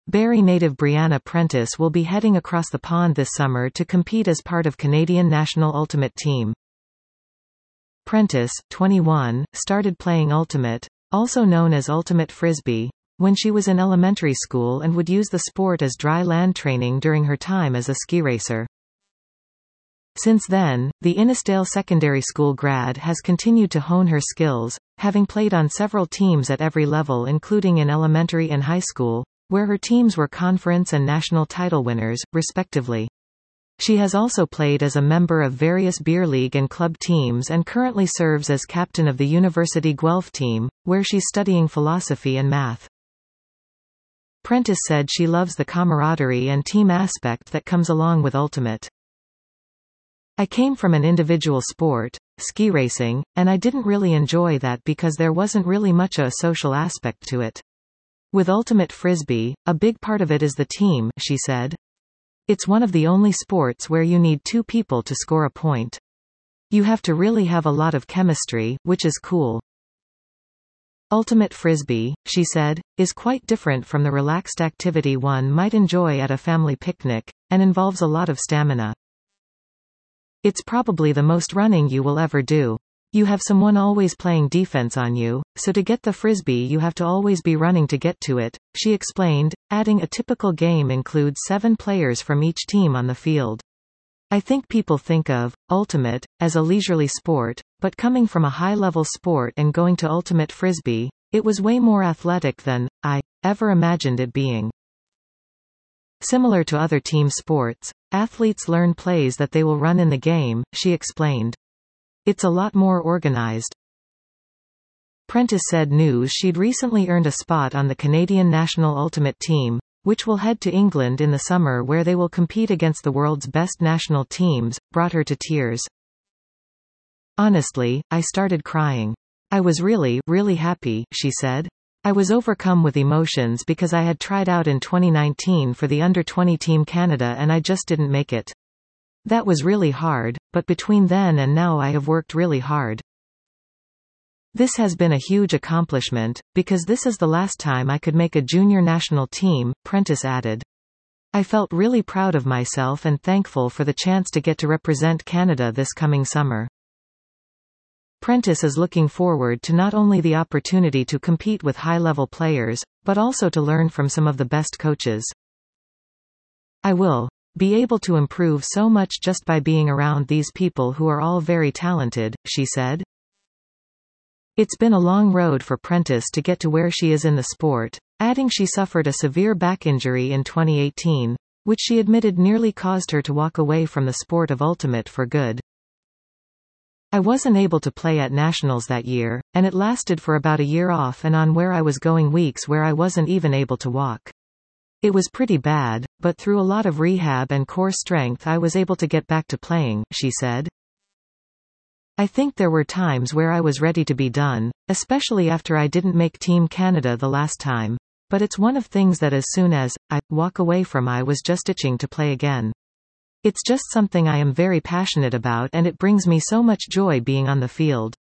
Barrie native Brianna Prentice will be heading across the pond this summer to compete as part of Canadian national ultimate team. Prentice, 21, started playing ultimate, also known as ultimate frisbee, when she was in elementary school and would use the sport as dry land training during her time as a ski racer. Since then, the Innisdale Secondary School grad has continued to hone her skills, having played on several teams at every level including in elementary and high school, where her teams were conference and national title winners, respectively. She has also played as a member of various beer league and club teams and currently serves as captain of the University Guelph team, where she's studying philosophy and math. Prentice said she loves the camaraderie and team aspect that comes along with ultimate. I came from an individual sport, ski racing, and I didn't really enjoy that because there wasn't really much a social aspect to it. With ultimate frisbee, a big part of it is the team, she said. It's one of the only sports where you need two people to score a point. You have to really have a lot of chemistry, which is cool. Ultimate frisbee, she said, is quite different from the relaxed activity one might enjoy at a family picnic, and involves a lot of stamina. It's probably the most running you will ever do. You have someone always playing defense on you, so to get the frisbee you have to always be running to get to it, she explained, adding a typical game includes 7 players from each team on the field. I think people think of ultimate as a leisurely sport, but coming from a high-level sport and going to ultimate frisbee, it was way more athletic than I ever imagined it being. Similar to other team sports, athletes learn plays that they will run in the game, she explained. It's a lot more organized. Prentice said news she'd recently earned a spot on the Canadian national ultimate team, which will head to England in the summer where they will compete against the world's best national teams, brought her to tears. Honestly, I started crying. I was really happy, she said. I was overcome with emotions because I had tried out in 2019 for the under-20 Team Canada and I just didn't make it. That was really hard, but between then and now I have worked really hard. This has been a huge accomplishment, because this is the last time I could make a junior national team, Prentice added. I felt really proud of myself and thankful for the chance to get to represent Canada this coming summer. Prentice is looking forward to not only the opportunity to compete with high-level players, but also to learn from some of the best coaches. I will be able to improve so much just by being around these people who are all very talented, she said. It's been a long road for Prentice to get to where she is in the sport, adding she suffered a severe back injury in 2018, which she admitted nearly caused her to walk away from the sport of ultimate for good. I wasn't able to play at nationals that year, and it lasted for about a year off and on where I was going weeks where I wasn't even able to walk. It was pretty bad, but through a lot of rehab and core strength I was able to get back to playing, she said. I think there were times where I was ready to be done, especially after I didn't make Team Canada the last time, but it's one of things that as soon as I walk away from I was just itching to play again. It's just something I am very passionate about and it brings me so much joy being on the field.